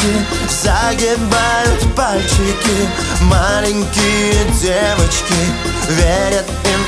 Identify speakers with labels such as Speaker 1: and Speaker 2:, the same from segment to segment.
Speaker 1: мальчики загибают пальчики, маленькие девочки верят им,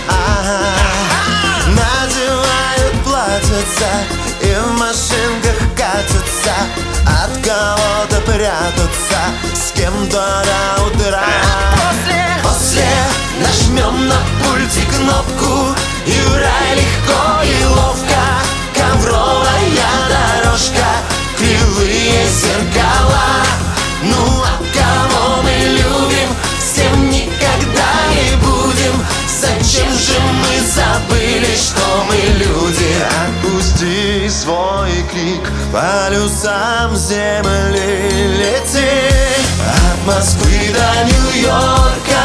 Speaker 1: надевают платьица и в машинках катятся, от кого-то прятаться, с кем-то до утра. После нажмем на пульте кнопку, и в рай легко и ловко. Ковровая дорожка, кривые зеркала. Ну а кого мы любим, всем никогда не будем. Зачем же мы забыли, что мы люди? Отпусти свой крик, полюсам земли лети. От Москвы до Нью-Йорка,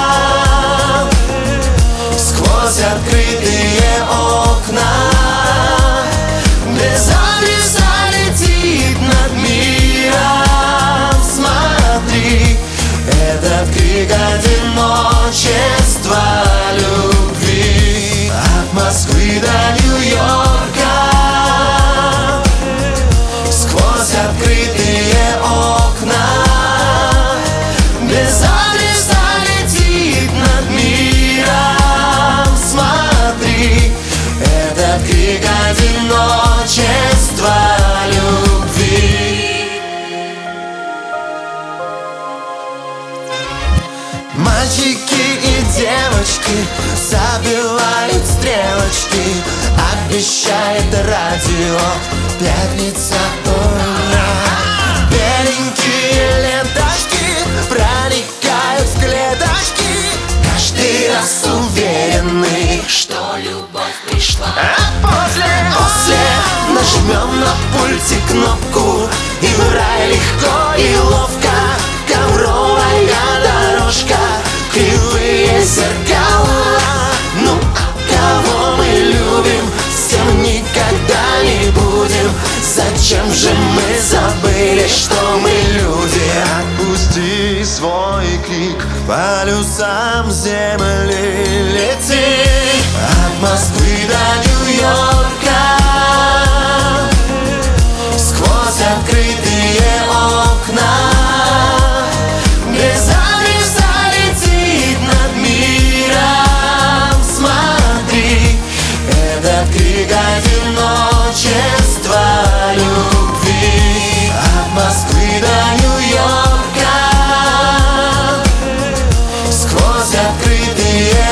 Speaker 1: сквозь открытые окна, без адреса летит над миром. Смотри, этот крик одиночества любви. От Москвы до Нью-Йорка, сквозь открытые окна, без адреса летит над миром. Смотри, этот крик одиночества любви. Мальчики и девочки забивают стрелочки, обещает радио пятница, ура. Беленькие ленточки проникают в клеточки, каждый раз уверенный, что любовь пришла. После нажмем на пульте кнопку, и в рай легко и ловко. Ковровая дорожка, кривые зеркала. Ну а кого мы любим, всем никогда не будем. Зачем же мы забыли, что мы люди? Отпусти свой крик, полюсам земли лети. От Москвы до Нью-Йорка, сквозь открытые окна, без адреса летит над миром. Смотри, этот крик одиночества любви. От Москвы до Нью-Йорка, сквозь открытые